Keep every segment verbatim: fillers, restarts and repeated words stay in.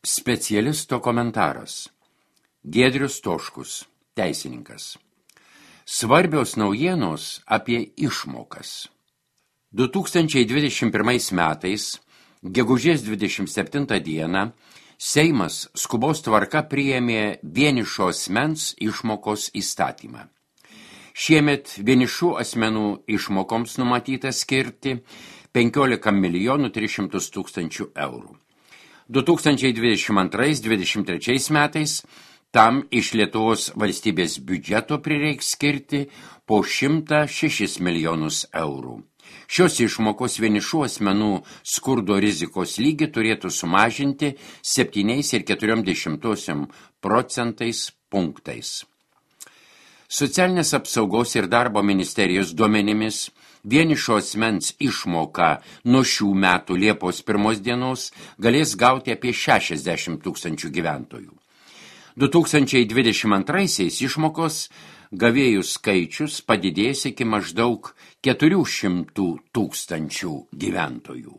Specialisto komentaras. Giedrius Toškus, teisininkas. Svarbios naujienos apie išmokas. du tūkstančiai dvidešimt pirmais metais, gegužės dvidešimt septintą dieną, Seimas skubos tvarka priėmė vienišo asmens išmokos įstatymą. Šiemet vienišų asmenų išmokoms numatyta skirti penkiolika milijonų tris šimtus tūkstančių eurų. du tūkstančiai dvidešimt antrais dvidešimt trečiais metais tam iš Lietuvos valstybės biudžeto prireiks skirti po šimtą šešis milijonus eurų. Šios išmokos vienišų asmenų skurdo rizikos lygį turėtų sumažinti septyniais ir keturiom dešimtosiom procentais punktais. Socialinės apsaugos ir darbo ministerijos duomenimis vienišo asmens išmoką nuo šių metų Liepos pirmos dienos galės gauti apie šešiasdešimt tūkstančių gyventojų. du tūkstančiai dvidešimt antraisiais išmokos gavėjų skaičius padidės iki maždaug keturių šimtų tūkstančių gyventojų.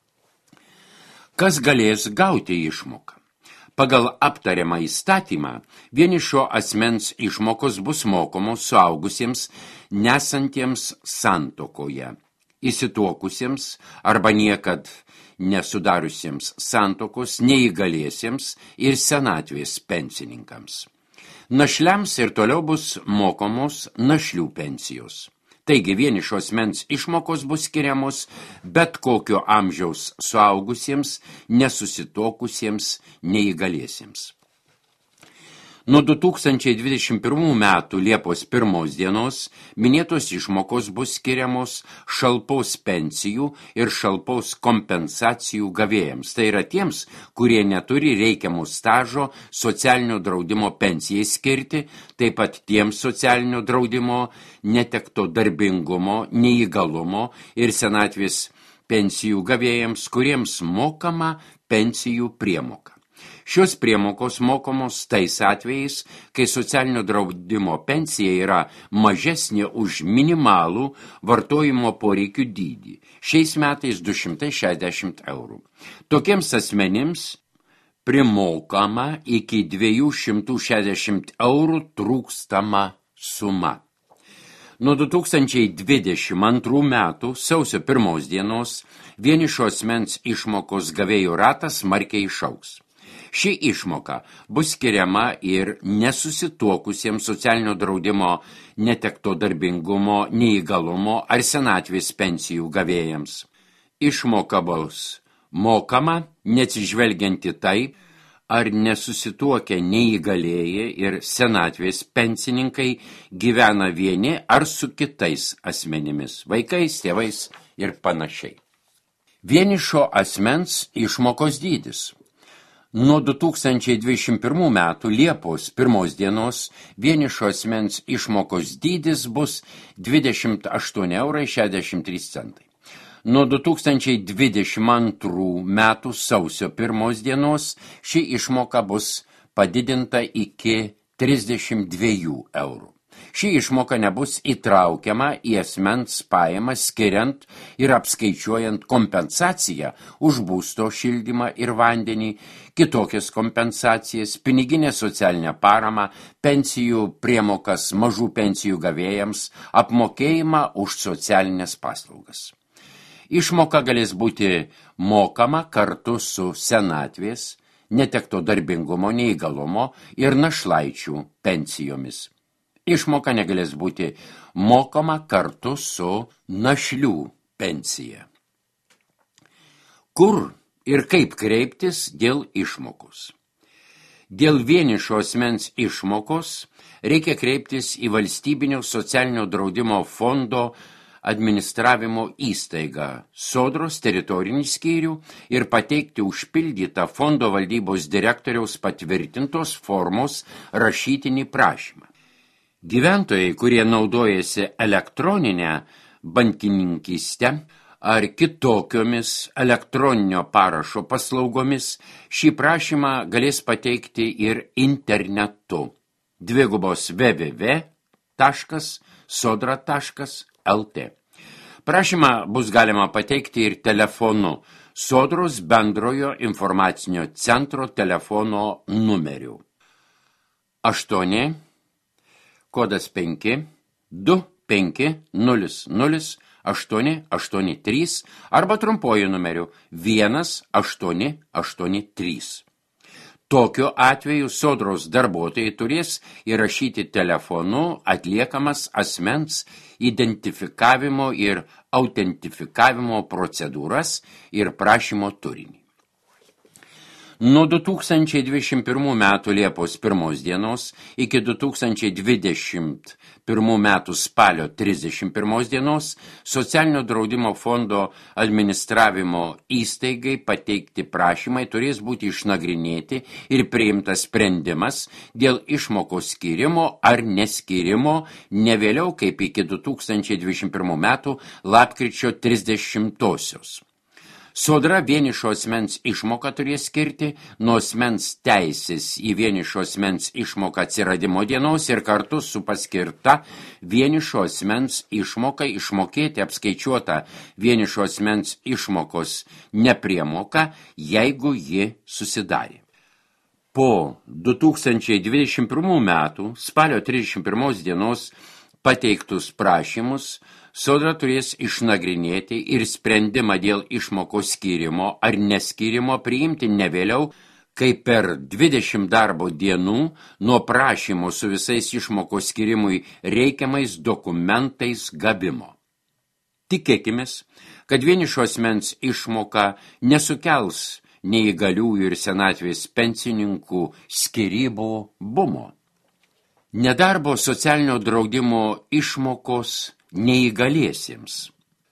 Kas galės gauti išmoką? Pagal aptariamą įstatymą, vienišo asmens išmokos bus mokomos suaugusiems nesantiems santuokoje, įsituokusiems arba niekad nesudariusiems santuokos, neįgaliesiems ir senatvės pensininkams. Našliams ir toliau bus mokomos našlių pensijos. Taigi vienišo asmens išmokos bus skiriamos bet kokio amžiaus suaugusiems, nesusituokusiems, neįgaliesiems. Nuo du tūkstančiai dvidešimt pirmų metų Liepos pirmos dienos minėtos išmokos bus skiriamos šalpos pensijų ir šalpos kompensacijų gavėjams. Tai yra tiems, kurie neturi reikiamų stažo socialinio draudimo pensijai skirti, taip pat tiems socialinio draudimo, netekto darbingumo, neįgalumo ir senatvės pensijų gavėjams, kuriems mokama pensijų priemoka. Šios priemokos mokomos tais atvejais, kai socialinio draudimo pensija yra mažesnė už minimalų vartojimo poreikių dydį. Šiais metais du šimtai šešiasdešimt eurų. Tokiems asmenims primokama iki dviejų šimtų šešiasdešimt eurų trūkstama suma. Nuo du tūkstančiai dvidešimt antrų metų sausio pirmos dienos vienišo asmens išmokos gavėjų ratas smarkiai išaugs. Ši išmoka bus skiriama ir nesusituokusiems socialinio draudimo, netekto darbingumo, neįgalumo ar senatvės pensijų gavėjams. Išmoka bus mokama, neatsižvelgianti tai, ar nesusituokę neįgalėję ir senatvės pensininkai gyvena vieni ar su kitais asmenimis, vaikais, tėvais ir panašiai. Vienišo asmens išmokos dydis. Nuo du tūkstančiai dvidešimt pirmų metų Liepos pirmos dienos vienišo asmens išmokos dydis bus dvidešimt aštuoni eurai šešiasdešimt trys centai. Nuo du tūkstančiai dvidešimt antrų metų sausio pirmos dienos ši išmoka bus padidinta iki trisdešimt dviejų eurų. Ši išmoka nebus įtraukiama į asmens pajamas skiriant ir apskaičiuojant kompensaciją už būsto šildymą ir vandenį, kitokias kompensacijas, piniginę socialinę paramą, pensijų priemokas mažų pensijų gavėjams, apmokėjimą už socialinės paslaugas. Išmoka galės būti mokama kartu su senatvės, netekto darbingumo, neįgalumo ir našlaičių pensijomis. Išmoka negalės būti mokama kartu su našlių pensija. Kur ir kaip kreiptis dėl išmokos? Dėl vienišo asmens išmokos reikia kreiptis į valstybinio socialinio draudimo fondo administravimo įstaigą, Sodros teritorinį skyrių ir pateikti užpildytą fondo valdybos direktoriaus patvirtintos formos rašytinį prašymą. Gyventojai, kurie naudojasi elektroninę bankininkystę ar kitokiomis elektroninio parašo paslaugomis, šį prašymą galės pateikti ir internetu. Dvigubos w w w taškas sodra taškas l t. Prašymą bus galima pateikti ir telefonu Sodros bendrojo informacinio centro telefono numeriu. aštuoni, kodas penki, du penki nulis nulis aštuoni aštuoni trys arba trumpuoju numeriu vienas aštuoni aštuoni trys. Tokiu atveju sodros darbuotojai turės įrašyti telefonu atliekamas asmens identifikavimo ir autentifikavimo procedūras ir prašymo turinį. Nuo du tūkstančiai dvidešimt pirmų metų Liepos pirmos dienos iki du tūkstančiai dvidešimt pirmų metų spalio trisdešimt pirmos dienos Socialinio draudimo fondo administravimo įstaigai pateikti prašymai turės būti išnagrinėti ir priimtas sprendimas dėl išmokos skyrimo ar neskyrimo ne vėliau kaip iki du tūkstančiai dvidešimt pirmų metų lapkričio trisdešimtosios. Sodra vienišo asmens išmoką turės skirti nuo asmens teisės į vienišo asmens išmoką atsiradimo dienos ir kartu su paskirta vienišo asmens išmoka išmokėti apskaičiuotą vienišo asmens išmokos nepriemoką, jeigu ji susidarė. Po du tūkstančiai dvidešimt pirmų metų spalio trisdešimt pirmos dienos pateiktus prašymus Sodra turės išnagrinėti ir sprendimą dėl išmokos skyrimo ar neskyrimo priimti ne vėliau, kai per dvidešimt darbo dienų nuo prašymo su visais išmokos skyrimui reikiamais dokumentais gavimo. Tikėkimės, kad vienišo asmens išmoka nesukels neįgaliųjų ir senatvės pensininkų skyrybų bumo. Nedarbo socialinio draudimo išmokos neįgaliesiems.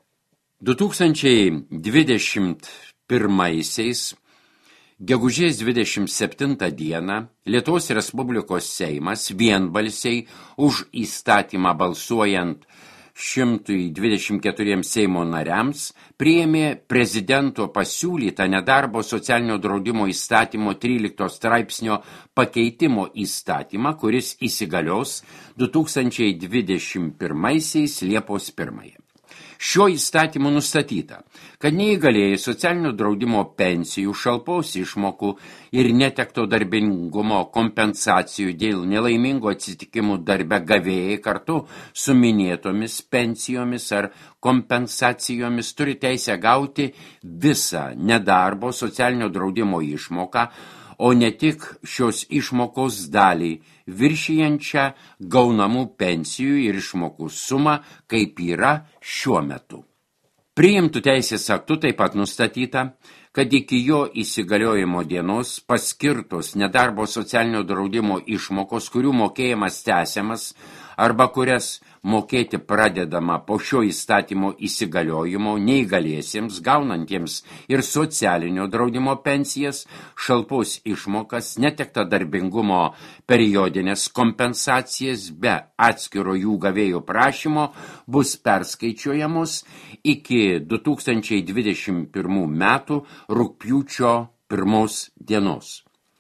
du tūkstančiai dvidešimt pirmaisiais gegužės dvidešimt septintą dieną Lietuvos Respublikos Seimas vienbalsiai už įstatymą balsuojant šimtui dvidešimt keturiems Seimo nariams priėmė prezidento pasiūlytą nedarbo socialinio draudimo įstatymo trylikto straipsnio pakeitimo įstatymą, kuris įsigalios du tūkstančiai dvidešimt pirmaisiais Liepos pirmąją. Šiuo įstatymu nustatyta, kad neįgalėjai socialinio draudimo pensijų, šalpos išmokų ir netekto darbingumo kompensacijų dėl nelaimingų atsitikimų darbe gavėjai kartu su minėtomis pensijomis ar kompensacijomis turi teisę gauti visą nedarbo socialinio draudimo išmoką, o ne tik šios išmokos dalį viršijančią gaunamų pensijų ir išmokų sumą, kaip yra šiuo metu. Priimtų teisės aktų taip pat nustatyta, kad iki jo įsigaliojimo dienos paskirtos nedarbo socialinio draudimo išmokos, kurių mokėjimas tęsiamas arba kurias mokėti pradedama po šio įstatymo įsigaliojimo neįgaliesiems, gaunantiems ir socialinio draudimo pensijas, šalpos išmokas, netekto darbingumo periodinės kompensacijas be atskiro jų gavėjo prašymo bus perskaičiuojamos iki du tūkstančiai dvidešimt pirmų metų rugpjūčio pirmos dienos.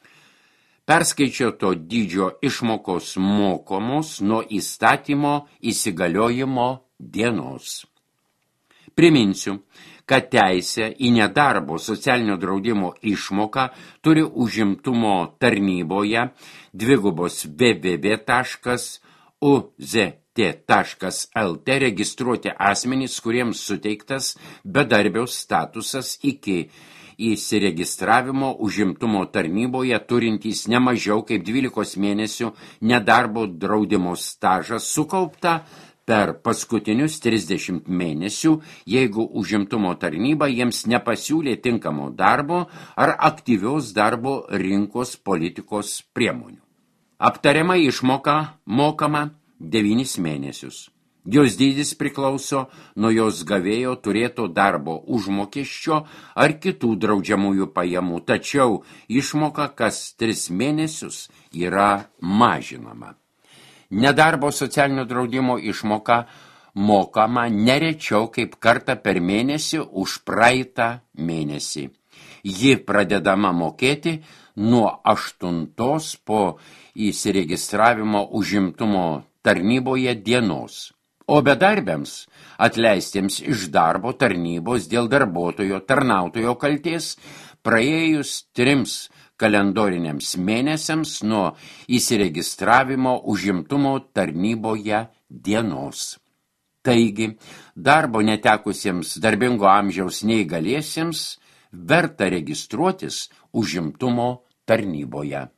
Perskaičiuoto dydžio išmokos mokomos nuo įstatymo įsigaliojimo dienos. Priminsiu, kad teisę į nedarbo socialinio draudimo išmoką turi užimtumo tarnyboje dvigubos w w w taškas u z t taškas l t registruoti asmenys, kuriems suteiktas bedarbio statusas iki įsiregistravimo užimtumo tarnyboje turintys ne mažiau kaip dvylikos mėnesių nedarbo draudimo stažą sukauptą per paskutinius trisdešimt mėnesių, jeigu užimtumo tarnyba jiems nepasiūlė tinkamo darbo ar aktyvios darbo rinkos politikos priemonių. Aptariama išmoka mokama devynis mėnesius. Jos dydis priklauso nuo jos gavėjo turėto darbo užmokesčio ar kitų draudžiamųjų pajamų, tačiau išmoka kas tris mėnesius yra mažinama. Nedarbo socialinio draudimo išmoka mokama nerečiau kaip kartą per mėnesį už praeitą mėnesį. Ji pradedama mokėti nuo aštuntos po įsiregistravimo užimtumo tarnyboje dienos. o bedarbiams, atleistiems iš darbo tarnybos dėl darbuotojo tarnautojo kaltės, praėjus trims kalendoriniams mėnesiams nuo įsiregistravimo užimtumo tarnyboje dienos. Taigi, darbo netekusiems darbingo amžiaus neįgaliesiems verta registruotis užimtumo tarnyboje.